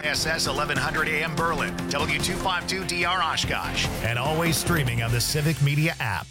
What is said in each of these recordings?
KISS 1100 AM Berlin, W252DR Oshkosh, and always streaming on the Civic Media app.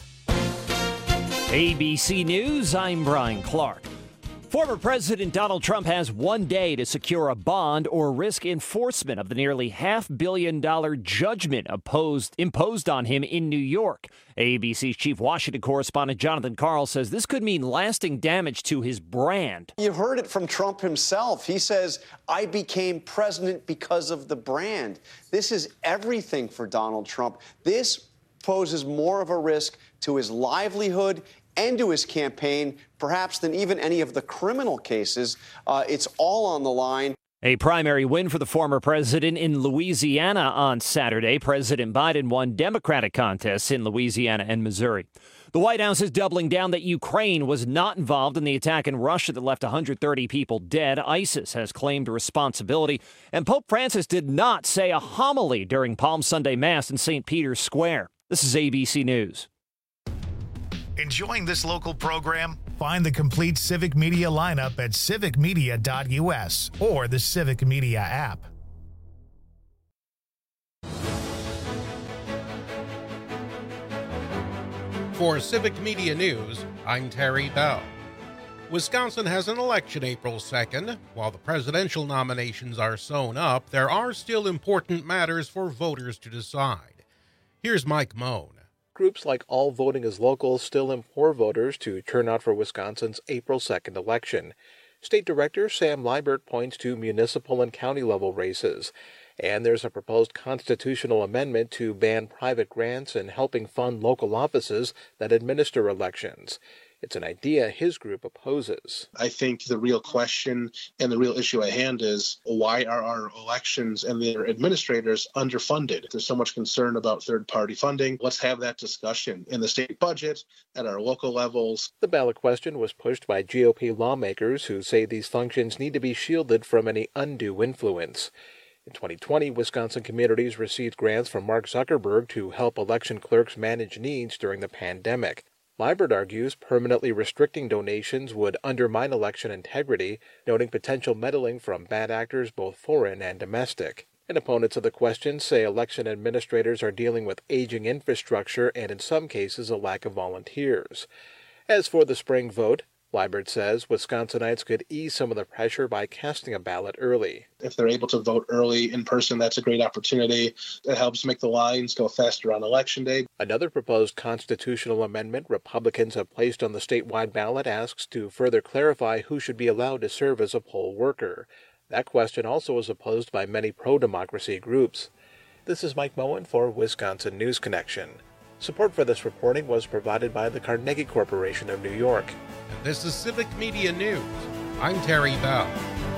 ABC News, I'm Brian Clark. Former President Donald Trump has one day to secure a bond or risk enforcement of the nearly $500 million judgment imposed on him in New York. ABC's chief Washington correspondent Jonathan Karl says this could mean lasting damage to his brand. You heard it from Trump himself. He says, I became president because of the brand. This is everything for Donald Trump. This poses more of a risk to his livelihood and to his campaign, perhaps than even any of the criminal cases. It's all on the line. A primary win for the former president in Louisiana on Saturday. President Biden won Democratic contests in Louisiana and Missouri. The White House is doubling down that Ukraine was not involved in the attack in Russia that left 130 people dead. ISIS has claimed responsibility. And Pope Francis did not say a homily during Palm Sunday Mass in St. Peter's Square. This is ABC News. Enjoying this local program? Find the complete Civic Media lineup at civicmedia.us or the Civic Media app. For Civic Media News, I'm Terry Bell. Wisconsin has an election April 2nd. While the presidential nominations are sewn up, there are still important matters for voters to decide. Here's Mike Moan. Groups like All Voting is Local still implore voters to turn out for Wisconsin's April 2nd election. State Director Sam Liebert points to municipal and county-level races. And there's a proposed constitutional amendment to ban private grants and helping fund local offices that administer elections. It's an idea his group opposes. I think the real question and the real issue at hand is, why are our elections and their administrators underfunded? There's so much concern about third-party funding. Let's have that discussion in the state budget, at our local levels. The ballot question was pushed by GOP lawmakers who say these functions need to be shielded from any undue influence. In 2020, Wisconsin communities received grants from Mark Zuckerberg to help election clerks manage needs during the pandemic. Liebert argues permanently restricting donations would undermine election integrity, noting potential meddling from bad actors both foreign and domestic. And opponents of the question say election administrators are dealing with aging infrastructure and in some cases a lack of volunteers. As for the spring vote, Liebert says Wisconsinites could ease some of the pressure by casting a ballot early. If they're able to vote early in person, that's a great opportunity. It helps make the lines go faster on Election Day. Another proposed constitutional amendment Republicans have placed on the statewide ballot asks to further clarify who should be allowed to serve as a poll worker. That question also is opposed by many pro-democracy groups. This is Mike Moen for Wisconsin News Connection. Support for this reporting was provided by the Carnegie Corporation of New York. And this is Civic Media News. I'm Terry Bell.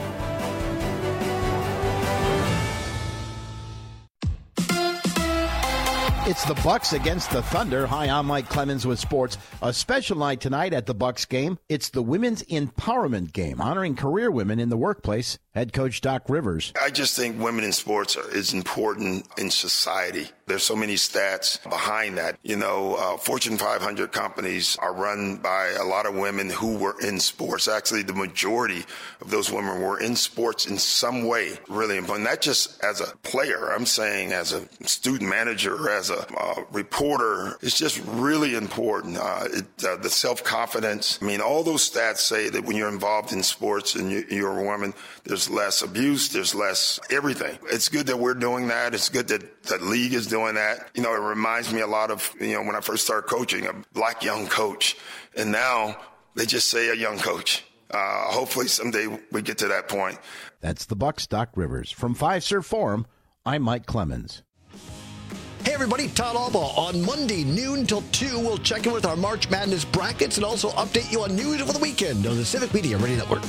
It's the Bucks against the Thunder. Hi, I'm Mike Clemens with sports. A special night tonight at the Bucks game. It's the Women's Empowerment Game, honoring career women in the workplace. Head coach Doc Rivers. I just think women in sports is important in society. There's so many stats behind that. You know, Fortune 500 companies are run by a lot of women who were in sports. Actually, the majority of those women were in sports in some way. Really important. Not just as a player. I'm saying as a student manager, as a reporter. It's just really important. The self-confidence. I mean, all those stats say that when you're involved in sports and you're a woman, there's less abuse, there's less everything. It's good that we're doing that. It's good that the league is doing that. You know, it reminds me a lot of, when I first started coaching, a black young coach. And now they just say a young coach. Hopefully someday we get to that point. That's the Bucks, Doc Rivers. From Fiserv Forum, I'm Mike Clemens. Hey everybody, Todd Albaugh. On Monday, noon till 2, we'll check in with our March Madness brackets and also update you on news over the weekend on the Civic Media Radio Network.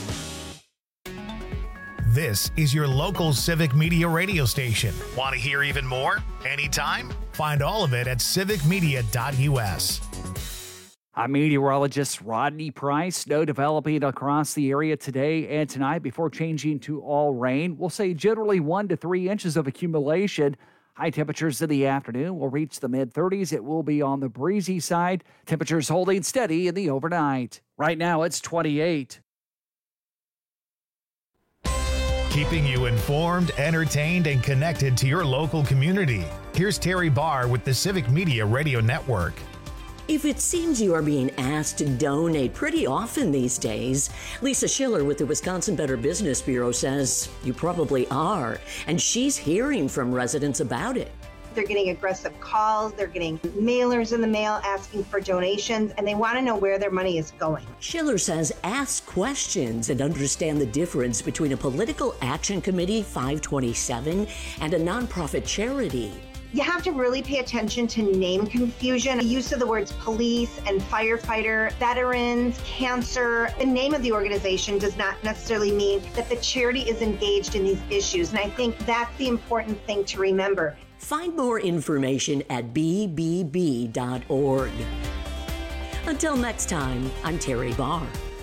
This is your local Civic Media radio station. Want to hear even more? Anytime? Find all of it at civicmedia.us. I'm meteorologist Rodney Price. Snow developing across the area today and tonight before changing to all rain. We'll say generally 1 to 3 inches of accumulation. High temperatures in the afternoon will reach the mid-30s. It will be on the breezy side. Temperatures holding steady in the overnight. Right now, it's 28. keeping you informed, entertained, and connected to your local community. Here's Terry Barr with the Civic Media Radio Network. If it seems you are being asked to donate pretty often these days, Lisa Schiller with the Wisconsin Better Business Bureau says you probably are, and she's hearing from residents about it. They're getting aggressive calls, they're getting mailers in the mail asking for donations, and they want to know where their money is going. Schiller says ask questions and understand the difference between a political action committee, 527, and a nonprofit charity. You have to really pay attention to name confusion. The use of the words police and firefighter, veterans, cancer. The name of the organization does not necessarily mean that the charity is engaged in these issues. And I think that's the important thing to remember. Find more information at bbb.org. Until next time, I'm Terry Barr.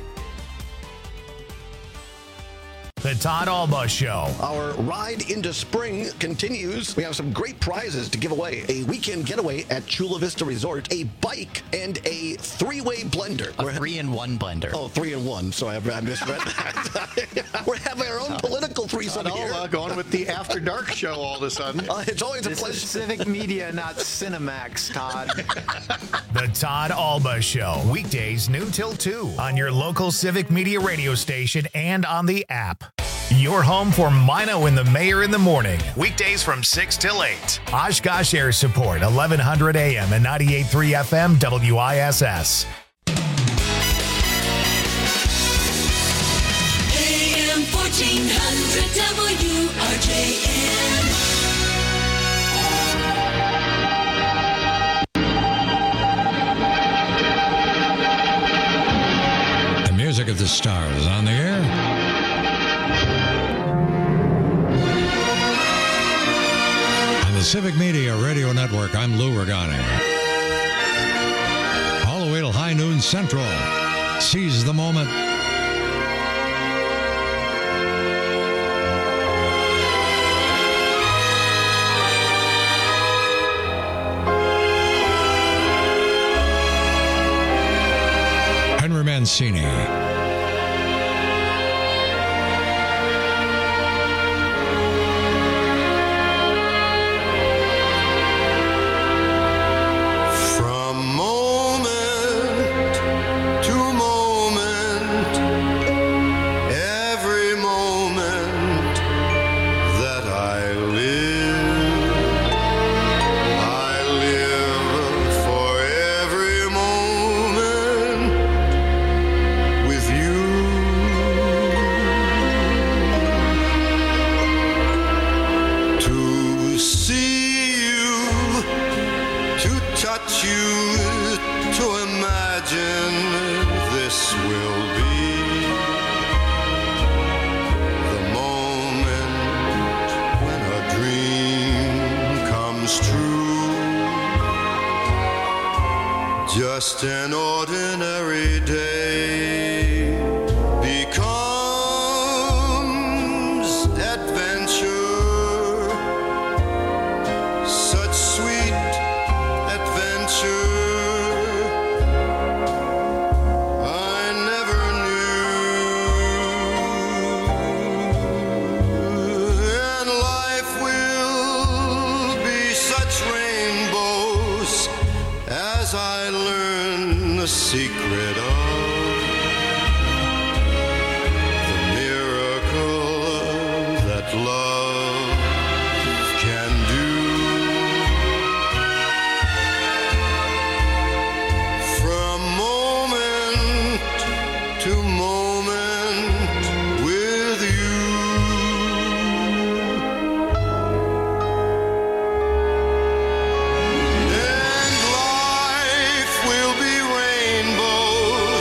The Todd Alba Show. Our ride into spring continues. We have some great prizes to give away. A weekend getaway at Chula Vista Resort, a bike, and a three-way blender. A 3-in-1 blender. Oh, 3-in-1, so I misread that. We're having our own political threesome here. Going with the After Dark show all of a sudden. It's always a pleasure. This is Civic Media, not Cinemax, Todd. The Todd Alba Show. Weekdays noon till 2 on your local Civic Media radio station and on the app. Your home for Mino and the Mayor in the morning. Weekdays from 6 till 8. Oshkosh Air Support, 1100 AM and 98.3 FM WISS. AM 1400 WRJN. The music of the stars on the air. The Civic Media Radio Network, I'm Lou Regani. All the way till high noon central. Seize the moment. Henry Mancini. Just an ordinary day becomes adventure, such sweet adventure I never knew, and life will be such rainbows as I learn the secret of the miracle that love can do. From moment to moment with you. And life will be rainbows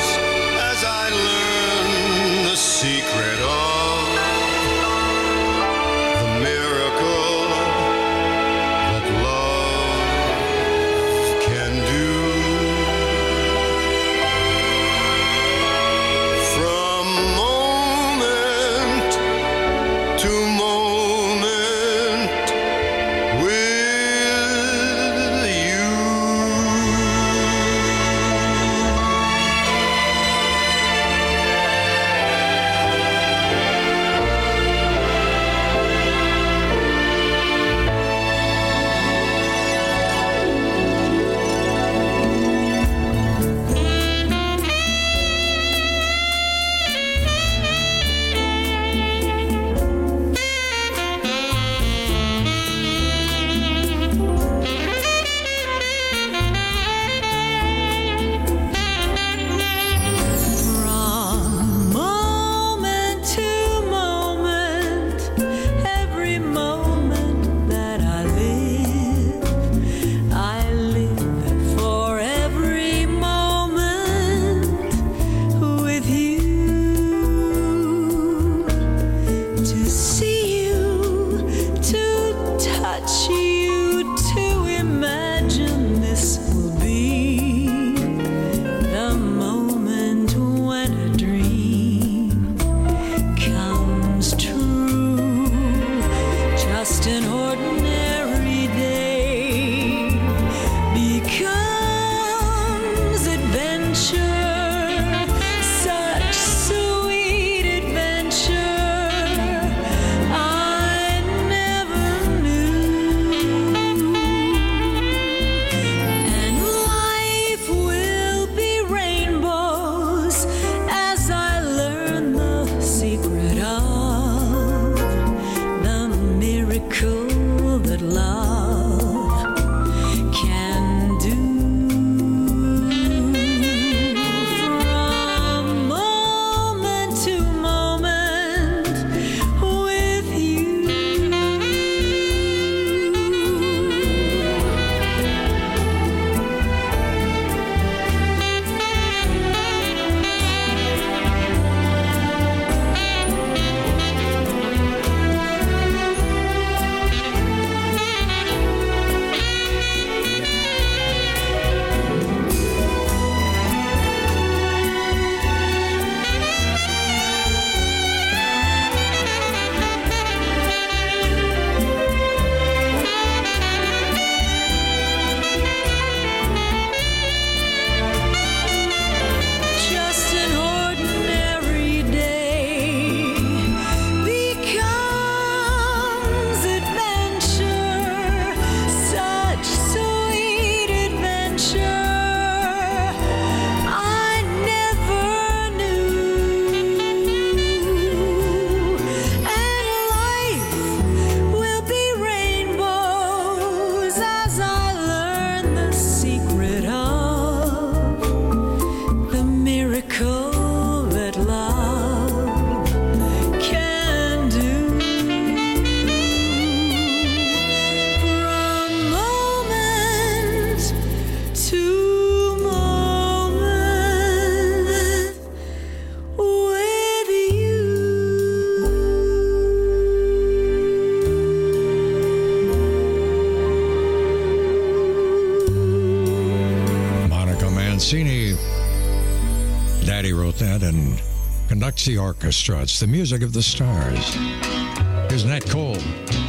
Just an ordinary day becomes adventure, such sweet adventure I never knew. And life will be rainbows as I learn the secret of the miracle that love can do. From moment to moment with you. Just an ordinary day becomes adventure, such sweet adventure I never knew. And life will be rainbows as I learn the secret of the miracle that love can do. From moment to moment with you. Monica Mancini. Daddy wrote that and conducts the orchestra. It's the music of the stars. Here's Nat Cole.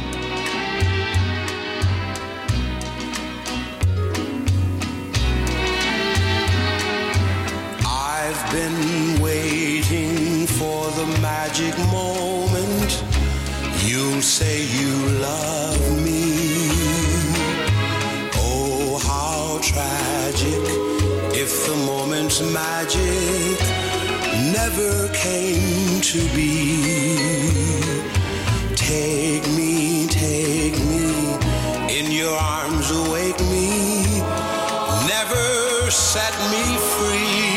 I've been waiting for the magic moment. You'll say you love me. Oh, how tragic if the moment's magic never came to be. Take me in your arms, awake me, never set me free.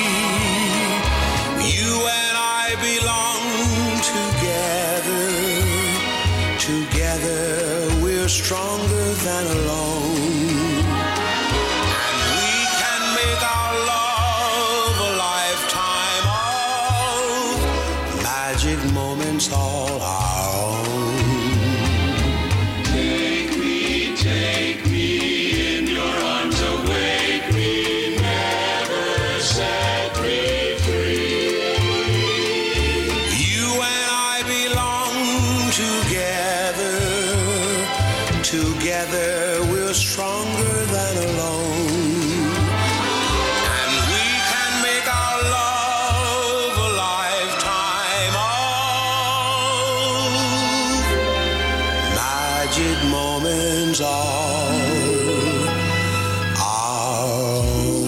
You and I belong together we're stronger than alone. And we can make our love a lifetime of magic moments all our own. Take me in your arms, awake me, never set me free. You and I belong together we're stronger than alone. And we can make our love a lifetime of magic moments all our own.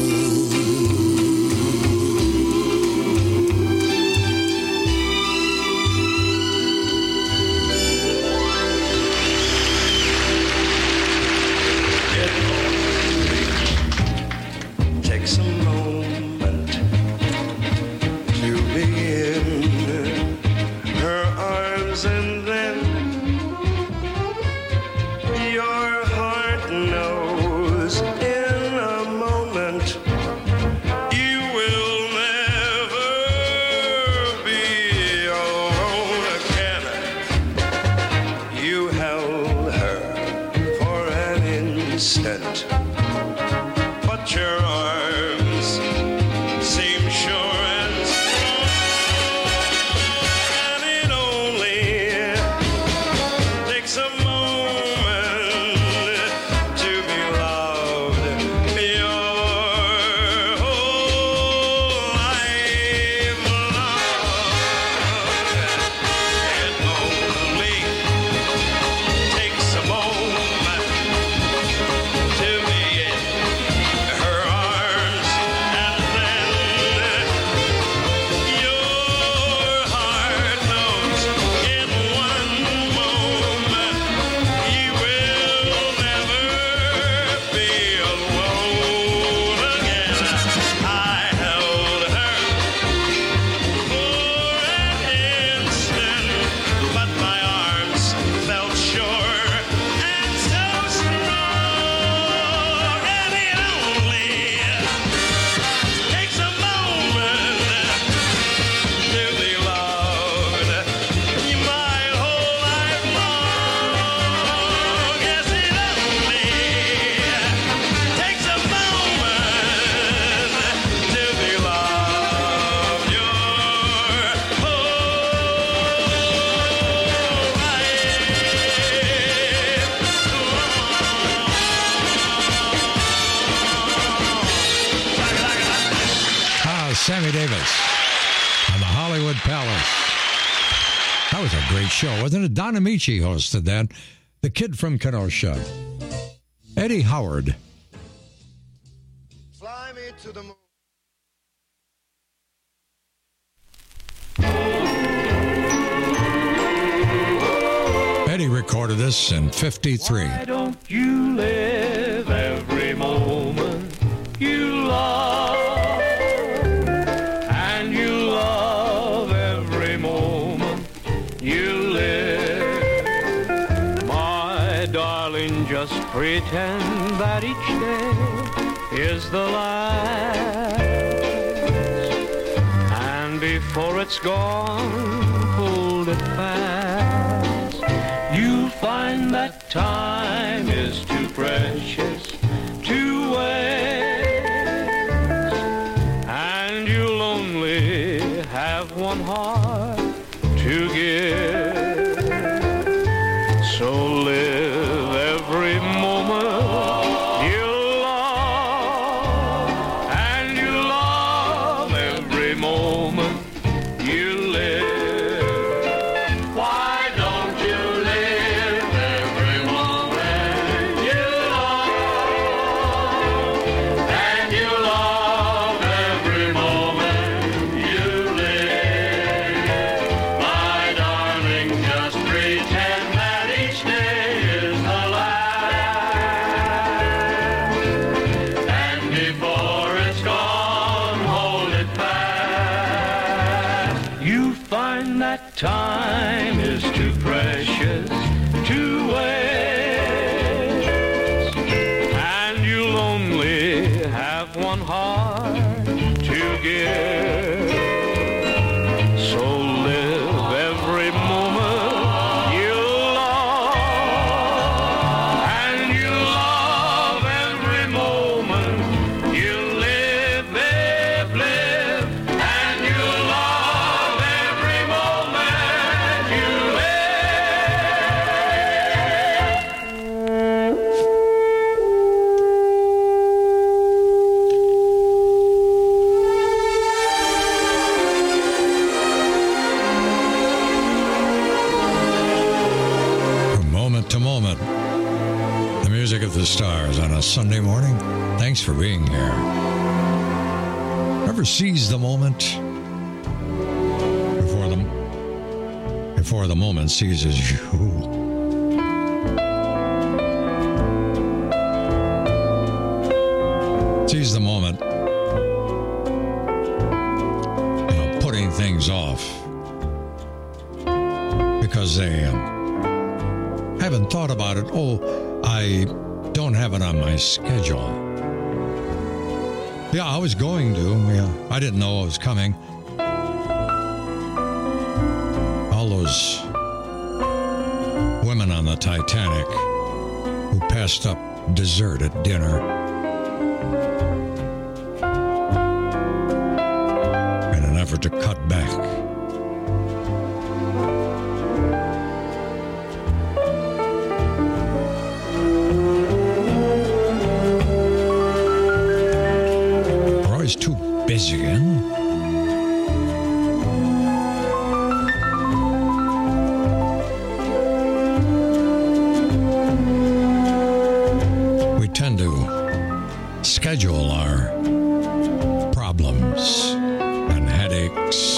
Takes a moment to be in her arms, and then your heart knows in a moment you will never be alone again. You held her for an instant, but your arms seem sure and strong, and it only takes a moment great show, wasn't it? Don Amici hosted that. The Kid from Kenosha. Eddie Howard. Fly me to the moon. Eddie recorded this in 53. Why don't you live every moment you love, and you love every moment you live. My darling, just pretend that each day is the last, and before it's gone, hold it fast. You'll find that time is too precious to waste, and you'll only have one heart to give. So live every moment you love, and you love every moment you live. Why don't you live every moment you love, and you love every moment you live? My darling, just pretend that each day is the last, and before it's gone, hold it fast. You find that time is too precious to waste, and you'll only have one heart to give. So live every moment you love, and you love every moment you live, live, and you love every moment you From moment to moment, the music of the stars on a Sunday morning. Thanks for being here. Ever seize the moment before the moment seizes you? Seize the moment, putting things off because they haven't thought about it. Oh, I don't have it on my schedule. Yeah, I was going to. Yeah, I didn't know it was coming. All those women on the Titanic who passed up dessert at dinner in an effort to cut back. Roy's too busy again. We tend to schedule our problems and headaches.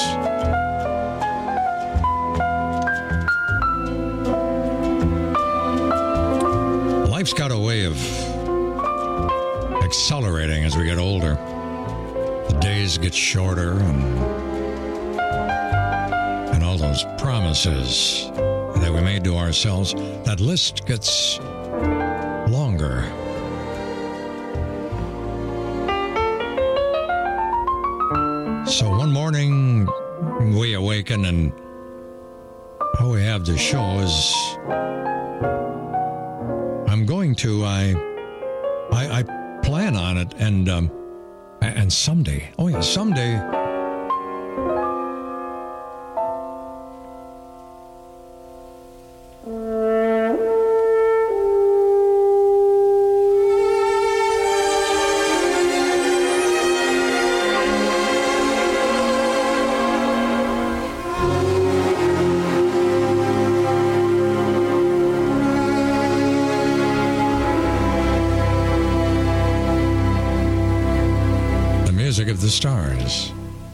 Life's got a way of accelerating as we get older. The days get shorter and all those promises that we made to ourselves, that list gets longer. So one morning we awaken and all we have to show is I plan on it and someday, someday the Stars.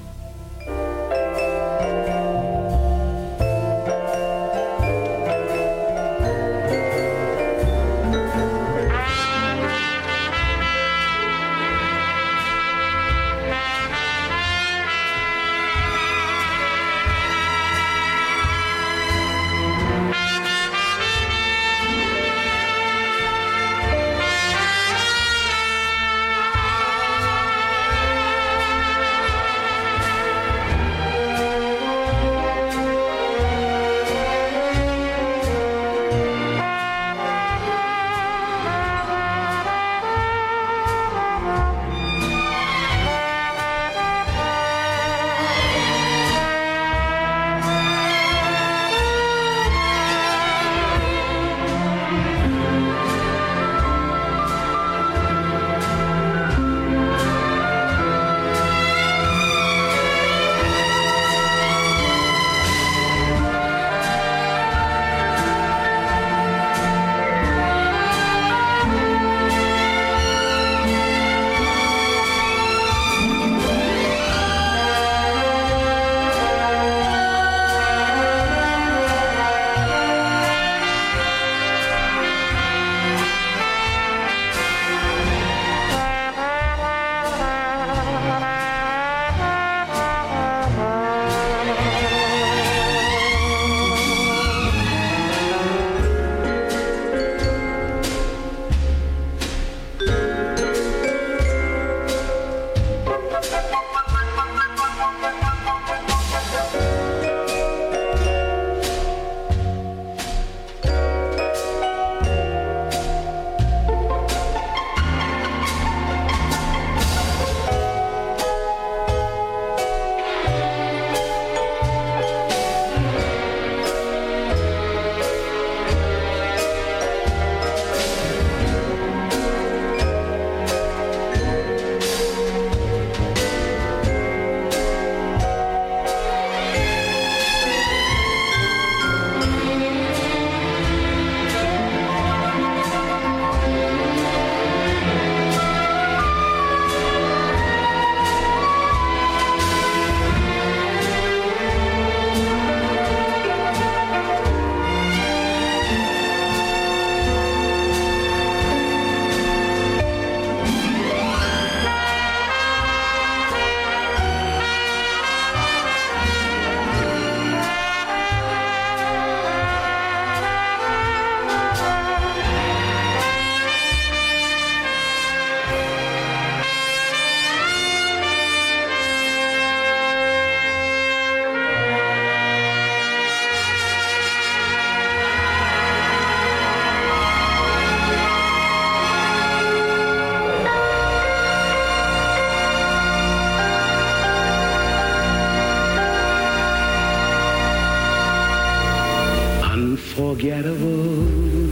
Unforgettable.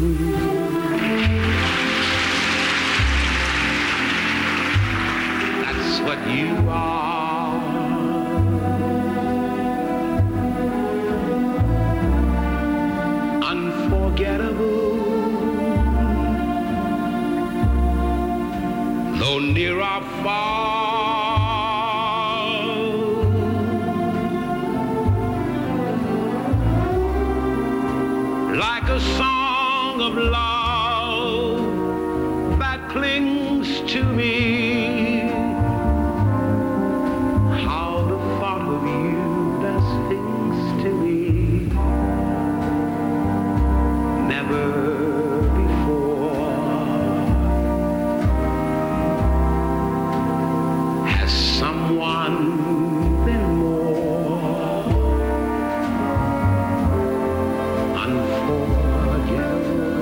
That's what you are. Unforgettable. Though near or far. Like a song of love that clings to me. How the thought of you does things to me. Never before has someone been more unforgettable.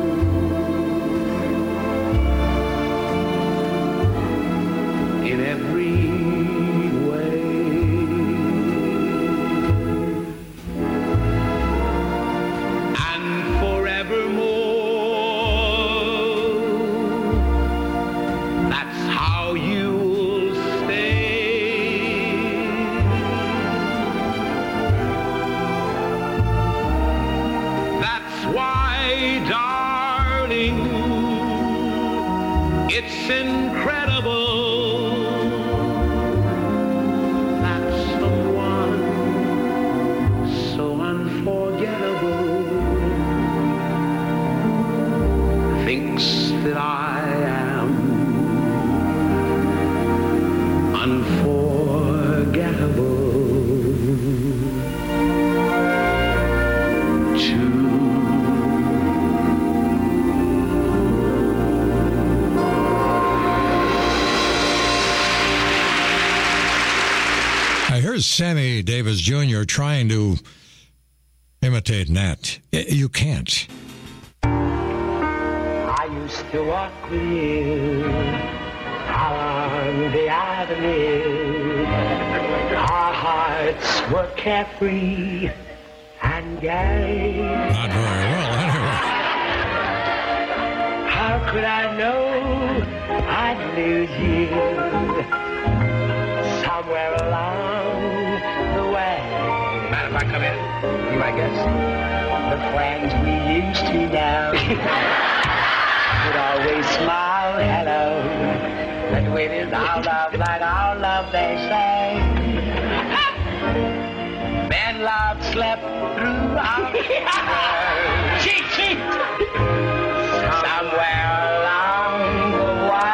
In every way. And forevermore, that's how you'll stay. That's why, darling, it's incredible Sammy Davis Jr. trying to imitate Nat. You can't. I used to walk with you along the avenue. Our hearts were carefree and gay. Not very well, anyway. How could I know I'd lose you somewhere along the way? Mind if I come in? Be my guest. The friends we used to know would always smile hello. But when it's our love like our love, they say. Men love slept through our fingers. Cheat, cheat! Somewhere along the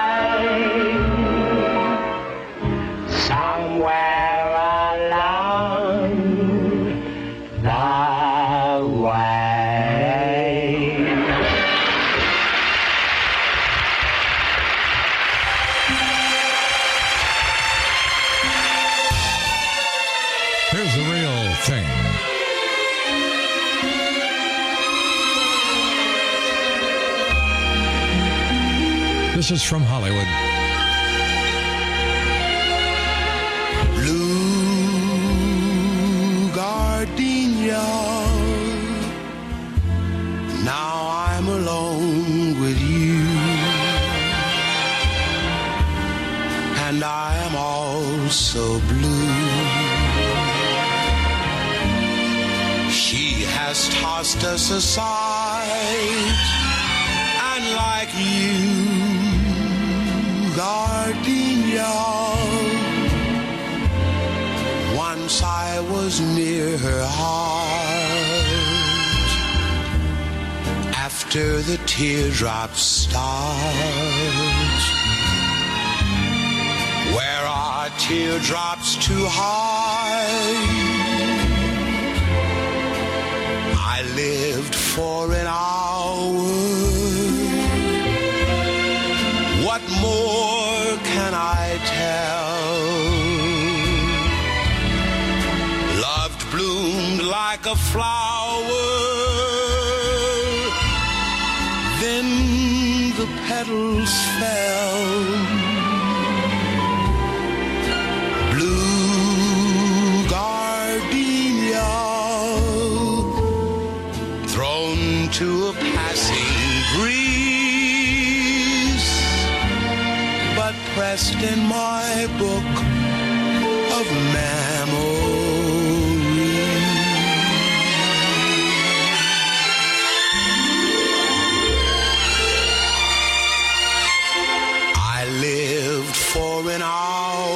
way. Somewhere along the way. Here's the real thing. This is from Hollywood. Blue gardenia. Now I'm alone with you, and I am also blue. She has tossed us aside, and like you, gardenia, once I was near her heart. After the teardrops start, where are teardrops to hide? I lived for an hour. What more can I tell? Loved bloomed like a flower, then the petals fell. Blue gardenia, thrown to a passing breeze, but pressed in my book of memories. I lived for an hour.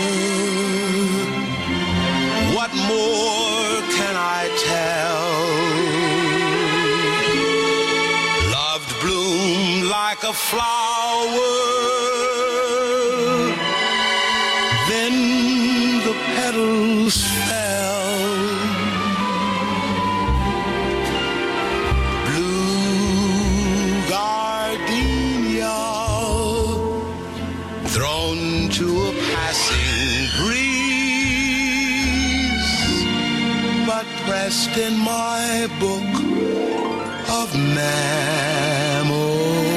What more can I tell? Loved bloomed like a flower, then the petals fell. Blue gardenia, thrown to a passing breeze, but pressed in my book of memories.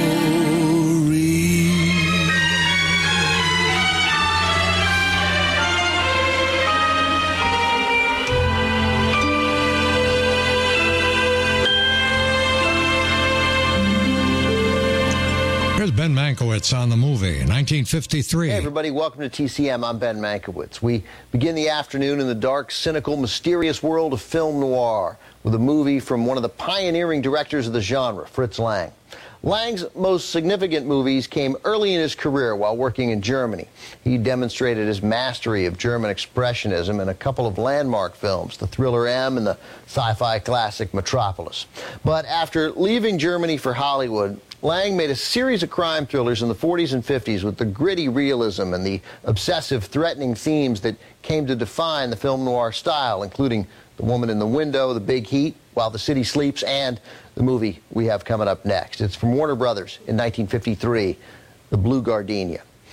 Here's Ben Mankiewicz on the movie, 1953. Hey, everybody. Welcome to TCM. I'm Ben Mankiewicz. We begin the afternoon in the dark, cynical, mysterious world of film noir with a movie from one of the pioneering directors of the genre, Fritz Lang. Lang's most significant movies came early in his career while working in Germany. He demonstrated his mastery of German expressionism in a couple of landmark films, the thriller M and the sci-fi classic Metropolis. But after leaving Germany for Hollywood, Lang made a series of crime thrillers in the 40s and 50s with the gritty realism and the obsessive, threatening themes that came to define the film noir style, including The Woman in the Window, The Big Heat, While the City Sleeps, and the movie we have coming up next. It's from Warner Brothers in 1953, The Blue Gardenia.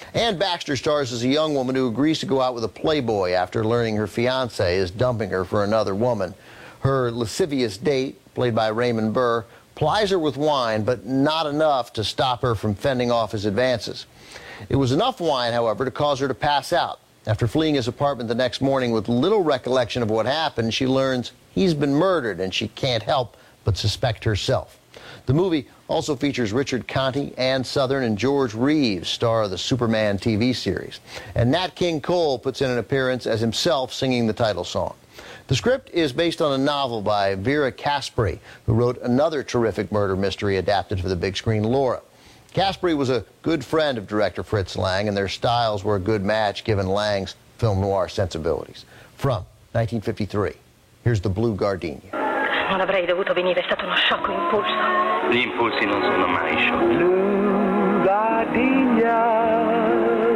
Ann Baxter stars as a young woman who agrees to go out with a playboy after learning her fiancé is dumping her for another woman. Her lascivious date, played by Raymond Burr, plies her with wine, but not enough to stop her from fending off his advances. It was enough wine, however, to cause her to pass out. After fleeing his apartment the next morning with little recollection of what happened, she learns he's been murdered, and she can't help but suspect herself. The movie also features Richard Conte, Ann Sothern, and George Reeves, star of the Superman TV series. And Nat King Cole puts in an appearance as himself singing the title song. The script is based on a novel by Vera Caspary, who wrote another terrific murder mystery adapted for the big screen, Laura. Caspary was a good friend of director Fritz Lang, and their styles were a good match given Lang's film noir sensibilities. From 1953, here's The Blue Gardenia. Non avrei dovuto venire, è stato uno sciocco impulso. Gli impulsi non sono mai sciocchi. Blue Gardenia.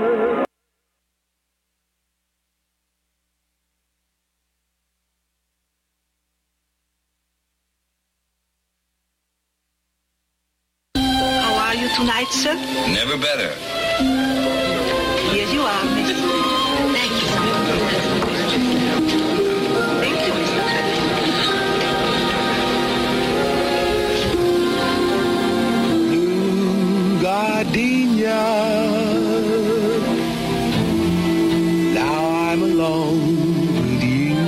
How are you tonight, sir? Never better. Here you are, miss. Thank you. Thank you, Mr. Blue Gardenia. Now I'm alone with you,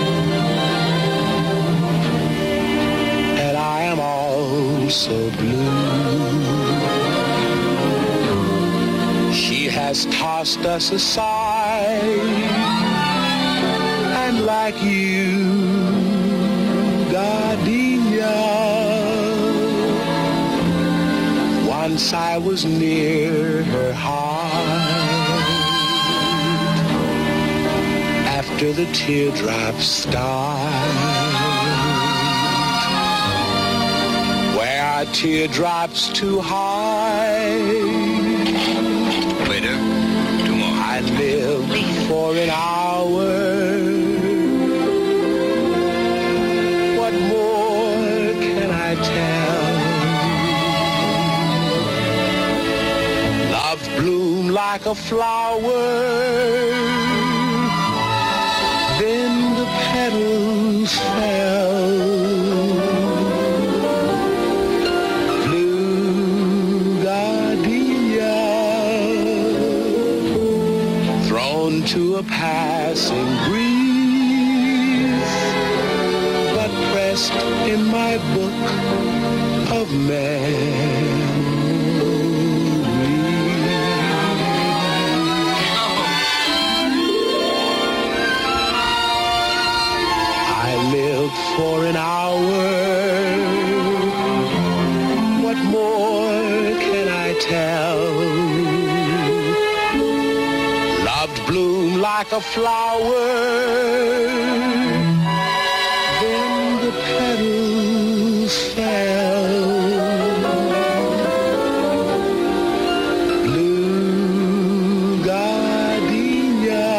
and I am all so blue. She has tossed us aside, and like you, Gardenia, once I was near her heart. After the teardrops start, where are teardrops too high? Waiter, 2 more. I live for an hour. What more can I tell? Love bloomed like a flower, then the petals fell. Blue gardenia, thrown to a passing breeze, but pressed in my book of memories. I lived for an hour. What more can I tell? Loved bloomed like a flower, then the petals fell. Blue gardenia,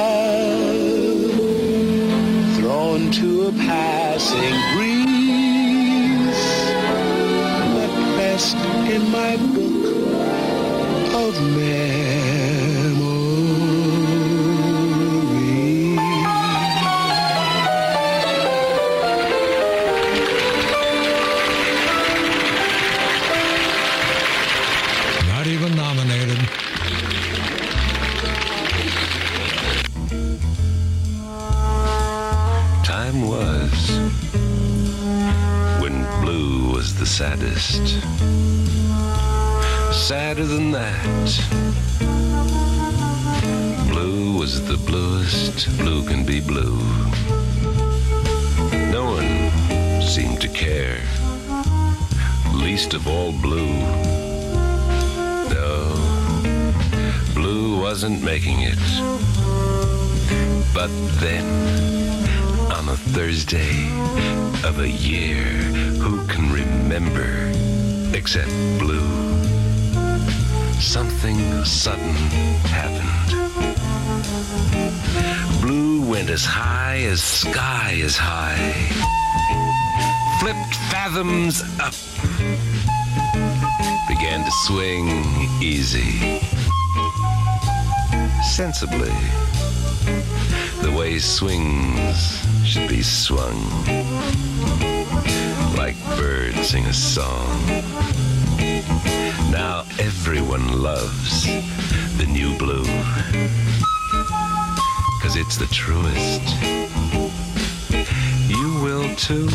thrown to a passing breeze, but pressed in my book of memories. Not even nominated. Time was when blue was the saddest. Sadder than that. Blue was the bluest. Blue can be blue. No one seemed to care. Least of all blue. No, blue wasn't making it. But then, on a Thursday of a year, who can remember except blue? Something sudden happened. Blue went as high as sky is high, flipped fathoms up, began to swing easy. sensibly. The way swings should be swung. Like birds sing a song. Now everyone loves the new blue. 'Cause it's the truest. You will too.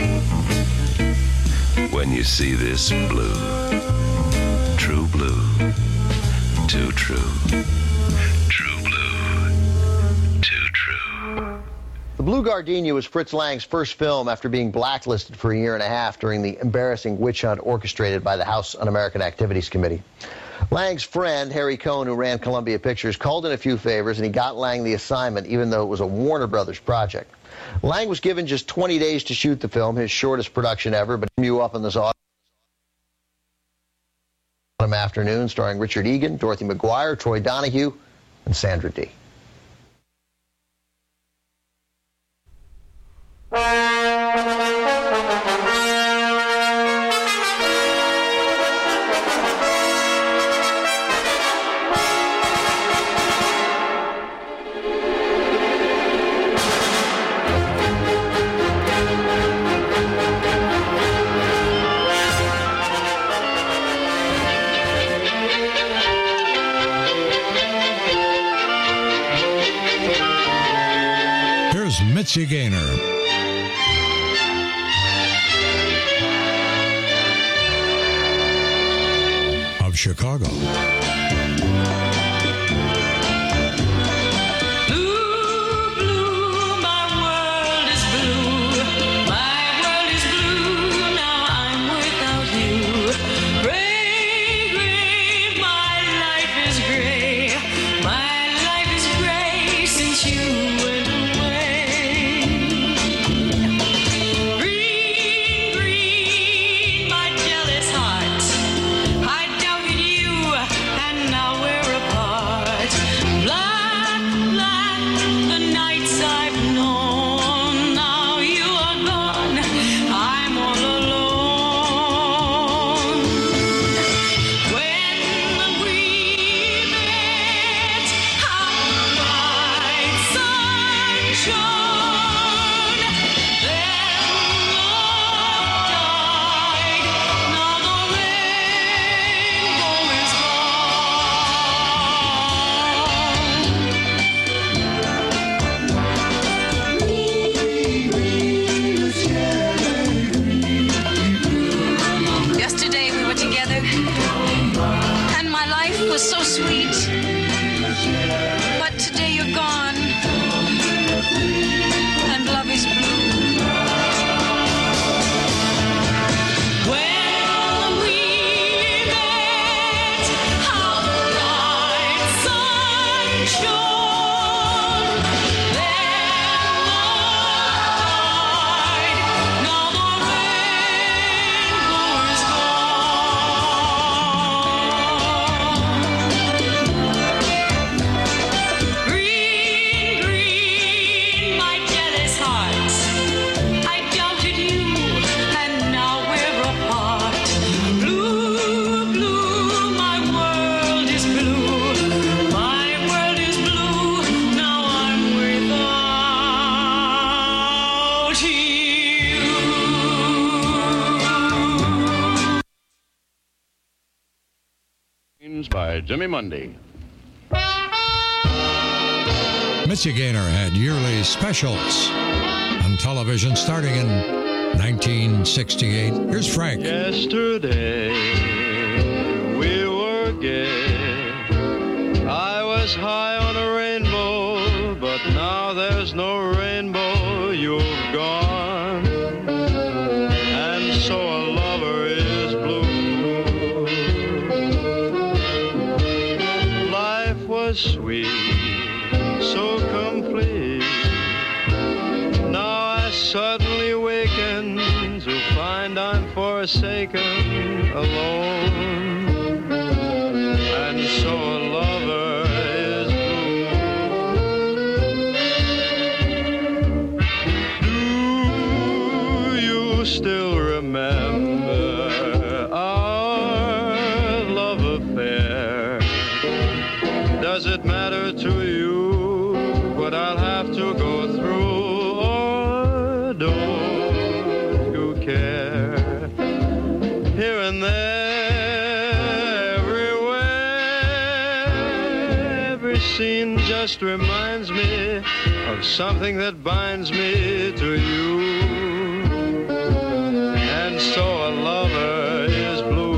When you see this blue. True blue. Too true. True blue. Too true. The Blue Gardenia was Fritz Lang's first film after being blacklisted for a year and a half during the embarrassing witch hunt orchestrated by the House Un-American Activities Committee. Lang's friend, Harry Cohn, who ran Columbia Pictures, called in a few favors, and he got Lang the assignment, even though it was a Warner Brothers project. Lang was given just 20 days to shoot the film, his shortest production ever, but you up in this autumn afternoon, starring Richard Egan, Dorothy McGuire, Troy Donahue, and Sandra Dee. Mitzi Gaynor. Of Chicago. By Jimmy Mundy. Mitzi Gaynor had yearly specials on television starting in 1968. Here's Frank. Yesterday we were gay. I was high on a rainbow, but now there's no rainbow. You've gone, and so a lover is blue. Sweet, so complete. Now I suddenly waken to find I'm forsaken, alone, and so a lover is blue. Do you still remember our love affair? Does it matter to just reminds me of something that binds me to you. And so a lover is blue.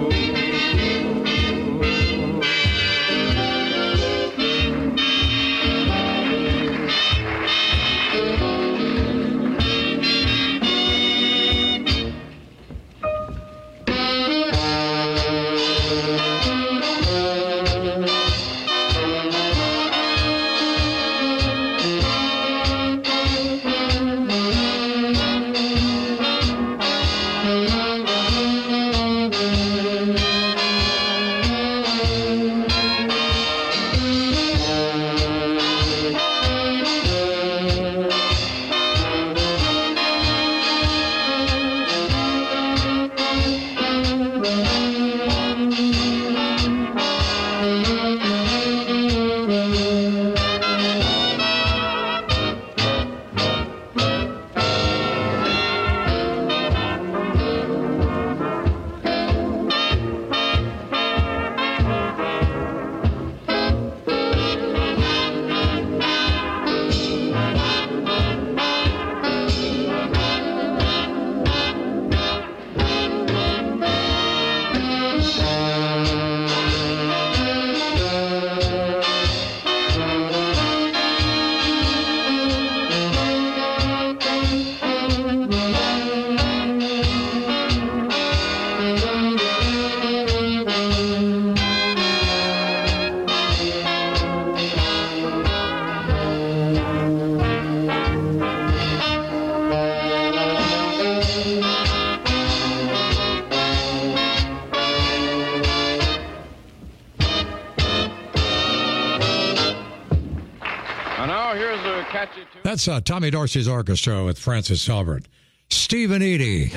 That's Tommy Dorsey's orchestra with Francis Albert. Stephen Eady.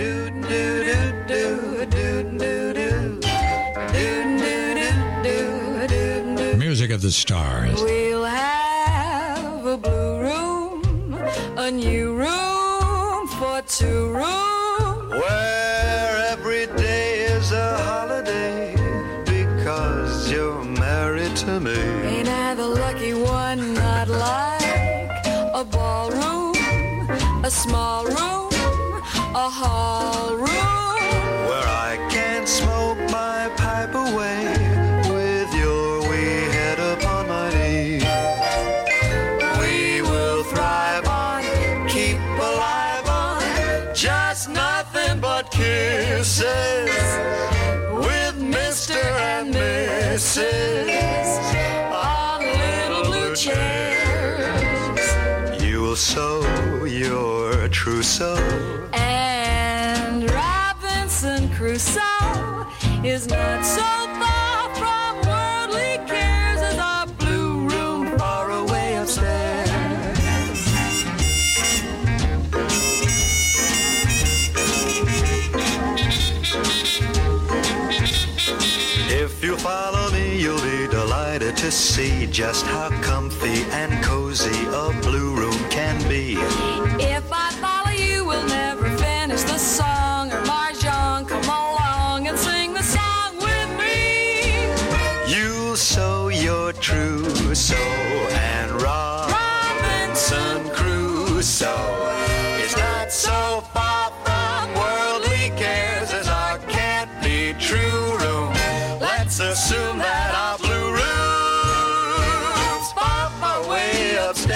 Music of the Stars. We'll have a blue room, a new room for two rooms. Where every day is a holiday because you're married to me. Ain't I the lucky one, not like a ballroom, a small room, a hall room, where I can smoke my pipe away with your wee head upon my knee. We will thrive on, keep alive on, just nothing but kisses with Mr. and Mrs. on little blue chairs. So your trousseau and Robinson Crusoe is not so far from worldly cares as our blue room far away upstairs. If you follow me, you'll be delighted to see just how comfy and cozy a blue room can be. If I follow you, we'll never finish the song. Or Marjan, come along and sing the song with me. You'll sew your trousseau and Robinson Crusoe is not so far from worldly cares as our can't be true room. Let's assume that our blue room's far, far way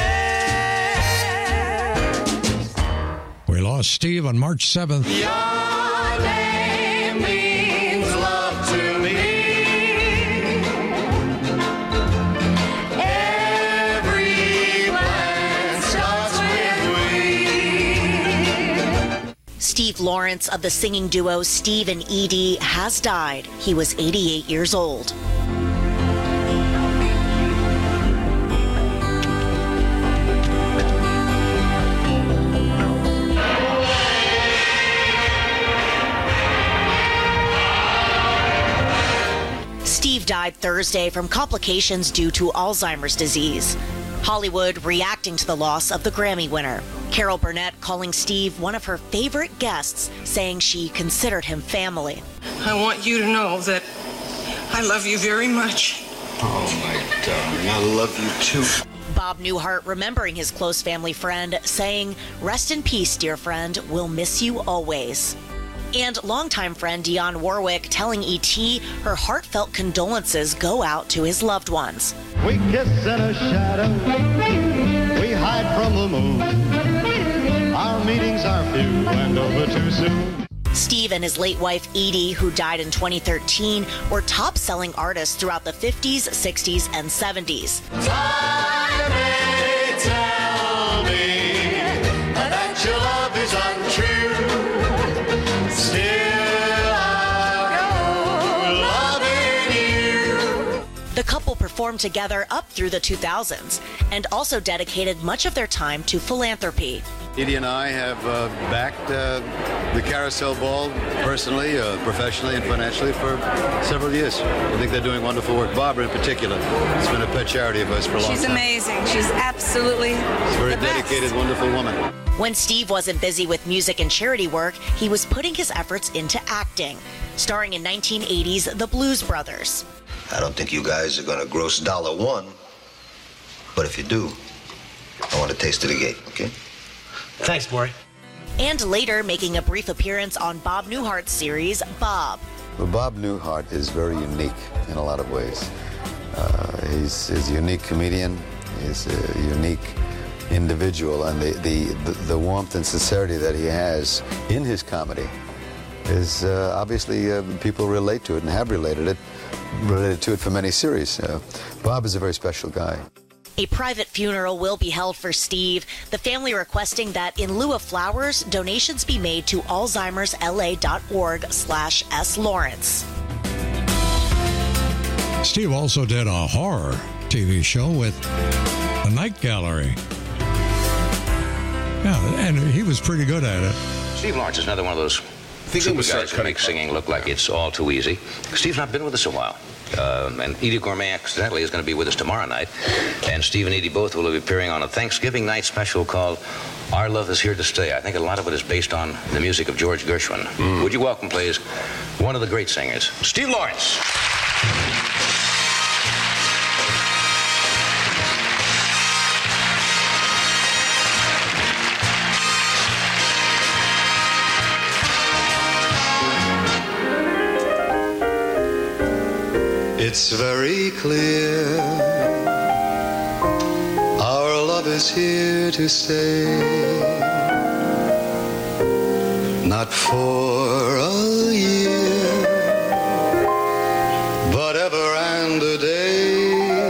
upstairs. We lost Steve on March 7th. Your name means love to me. Every plan starts with we. Steve Lawrence of the singing duo Steve and Edie has died. He was 88 years old. Steve died Thursday from complications due to Alzheimer's disease. Hollywood reacting to the loss of the Grammy winner. Carol Burnett calling Steve one of her favorite guests, saying she considered him family. I want you to know that I love you very much. Oh, my darling, I love you too. Bob Newhart remembering his close family friend, saying, "Rest in peace, dear friend. We'll miss you always." And longtime friend Dionne Warwick telling E.T. her heartfelt condolences go out to his loved ones. We kiss in a shadow, we hide from the moon. Our meetings are few and over too soon. Steve and his late wife Edie, who died in 2013, were top-selling artists throughout the 50s, 60s, and 70s. Time may tell me that your love is untrue. Still I'll go loving you. The couple performed together up through the 2000s and also dedicated much of their time to philanthropy. Edie and I have backed the Carousel Ball personally, professionally, and financially for several years. I think they're doing wonderful work. Barbara in particular has been a pet charity of ours for a long time. She's amazing. She's absolutely She's a very dedicated, wonderful woman. When Steve wasn't busy with music and charity work, he was putting his efforts into acting, starring in 1980's The Blues Brothers. I don't think you guys are going to gross $1, but if you do, I want a taste of the gate, okay? Thanks, Maury. And later making a brief appearance on Bob Newhart's series, Bob. Well, Bob Newhart is very unique in a lot of ways. He's a unique comedian. He's a unique individual, and the warmth and sincerity that he has in his comedy is obviously people relate to it and have related to it for many series. Bob is a very special guy. A private funeral will be held for Steve, the family requesting that in lieu of flowers, donations be made to alzheimersla.org/S. Lawrence. Steve also did a horror TV show with The Night Gallery. Yeah, and he was pretty good at it. Steve Lawrence is another one of those super guys who make singing look like it's all too easy. Steve's not been with us a while. And Edie Gourmet accidentally is going to be with us tomorrow night. And Steve and Edie both will be appearing on a Thanksgiving night special called Our Love Is Here to Stay. I think a lot of it is based on the music of George Gershwin. Would you welcome, please, one of the great singers, Steve Lawrence. It's very clear our love is here to stay, not for a year, but ever and a day.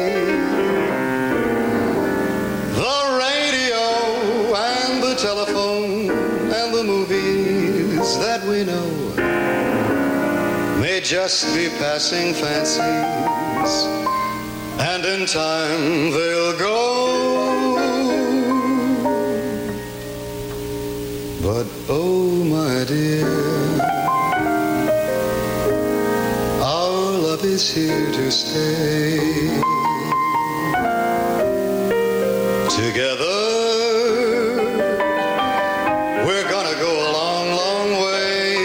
The radio and the telephone and the movies that we know may just be passing fancies, and in time they'll go. But oh my dear, our love is here to stay. Together we're gonna go a long, long way.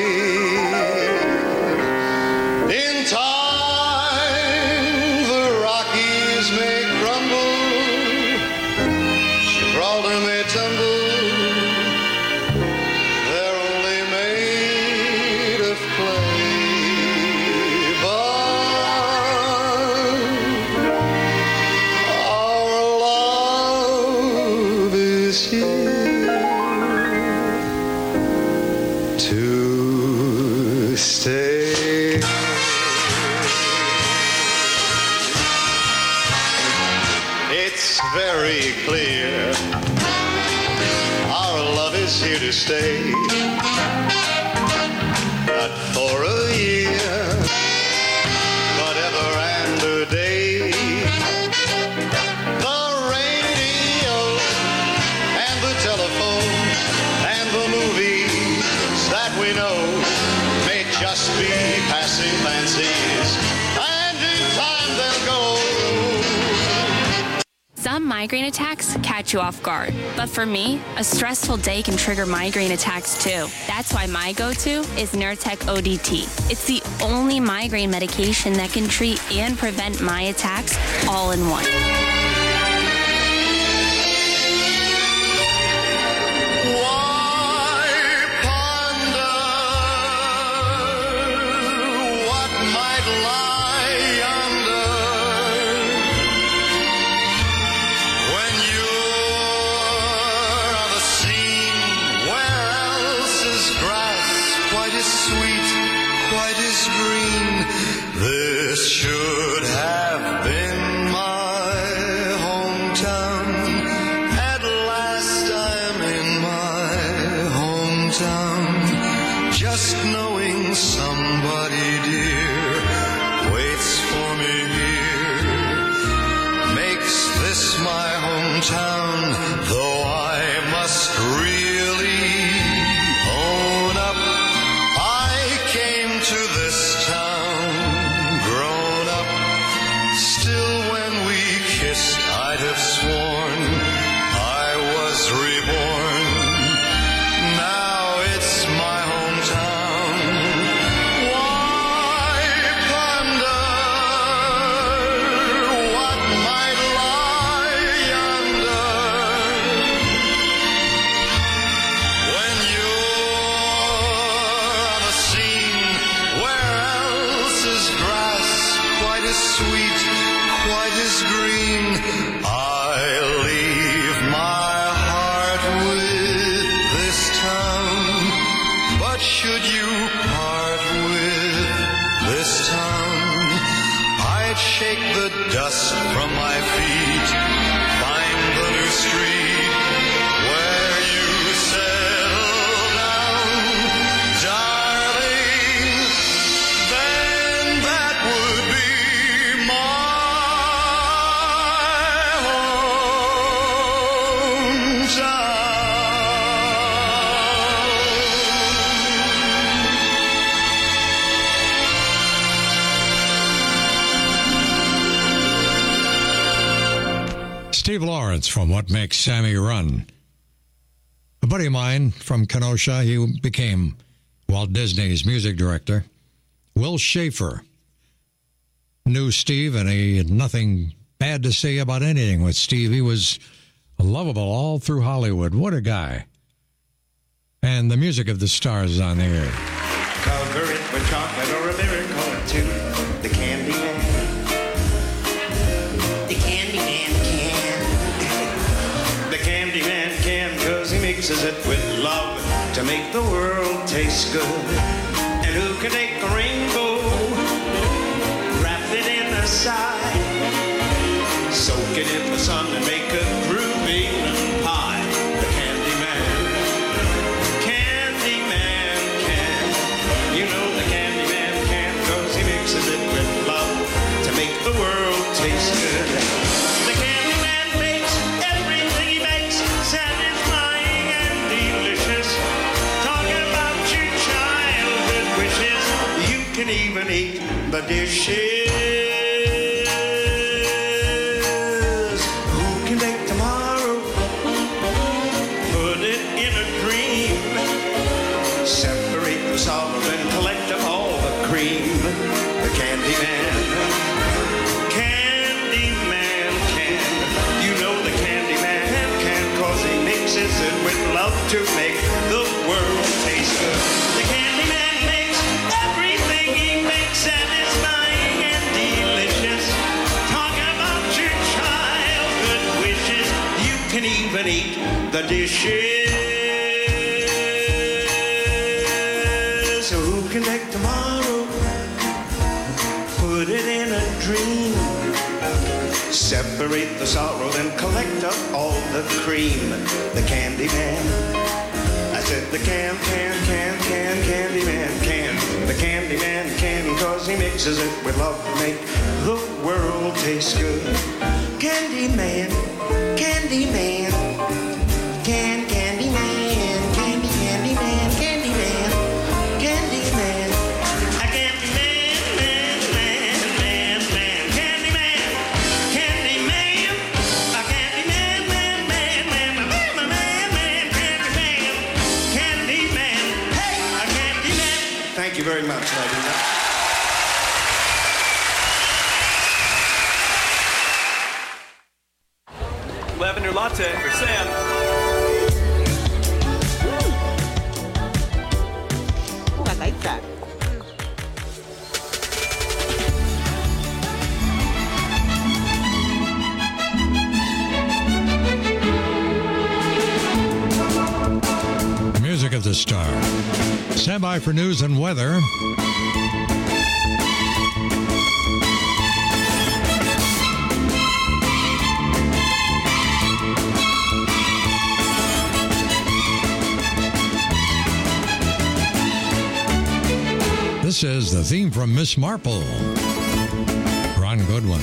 In time, the Rockies may crumble, Gibraltar may tumble. They're only made of clay, but our love is here to stay. It's very clear our love is here to stay, not for a year, but ever and a day. The radio and the telephone and the movies that we know may just be passing fancies, and in time they'll go. Some migraine attacks catch you off guard, but for me, a stressful day can trigger migraine attacks too. That's why my go-to is Nurtec ODT. It's the only migraine medication that can treat and prevent my attacks all in one. This should have been my hometown. At last I'm in my hometown. Just knowing somebody dear waits for me here makes this my hometown. Though I must really own up, I came to this town. I'd have sworn I was reborn. Now it's my hometown. Why ponder what might lie yonder when you're on a scene where else is grass quite as sweet, quite as green? I leave my heart with this town, but should you part with this town, I'd shake the dust from my feet, find the new street where you settle down, darling, then that would be Steve Lawrence from What Makes Sammy Run. A buddy of mine from Kenosha, he became Walt Disney's music director. Will Schaefer knew Steve, and he had nothing bad to say about anything with Steve. He was lovable all through Hollywood. What a guy. And the music of the stars is on the air. Cover it with chocolate or a miracle or two. The Candy Man. The Candy Man can. The Candy Man can, 'cause he mixes it with love to make the world taste good. And who can take a rainbow, wrap it in a sigh, soak it in the sun and make a groovy pie? The Candy Man. Candy Man can. You know the Candy Man can, 'cause he mixes it with love to make the world taste good. The Candy Man makes everything he makes satisfying and delicious. Talking about your childhood wishes, you can even eat the dishes. Who can take tomorrow, put it in a dream, separate the solid and collect up all the cream? The Candy Man. Candy Man can. You know the Candy Man can, 'cause he mixes it with love to make the world taste good. The Candy Man makes everything he makes satisfying and delicious. Talking about your childhood wishes, you can even eat the dishes. So who can take tomorrow, put it in a dream, separate the sorrow, then collect up all the cream? The Candy Man. I said the Candy Man can. The Candy Man can, 'cause he mixes it with love to make the world taste good. Candy Man, Candy Man, Candy Man, Candy Man, Candy Man, Candy Man. A Candy Man, Candy Man, Candy Man, Candy Man, a Candy very much, ladies. Lavender latte for Sam. Oh, I like that. Music of the Star. Stand by for news and weather. This is the theme from Miss Marple. Ron Goodwin.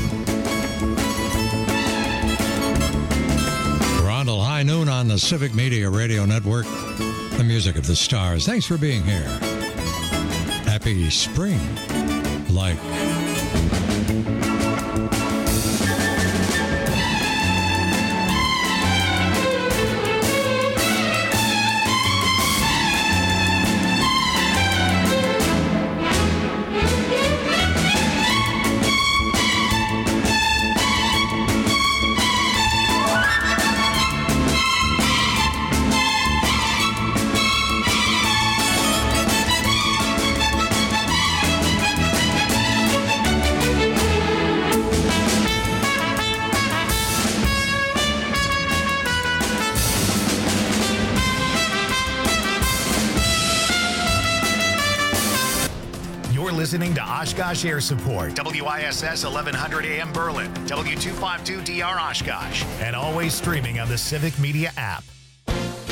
We're on till high noon on the Civic Media Radio Network. The music of the stars. Thanks for being here. Happy spring. Like. Listening to Oshkosh Air Support, WISS 1100 AM Berlin, W252DR Oshkosh, and always streaming on the Civic Media app.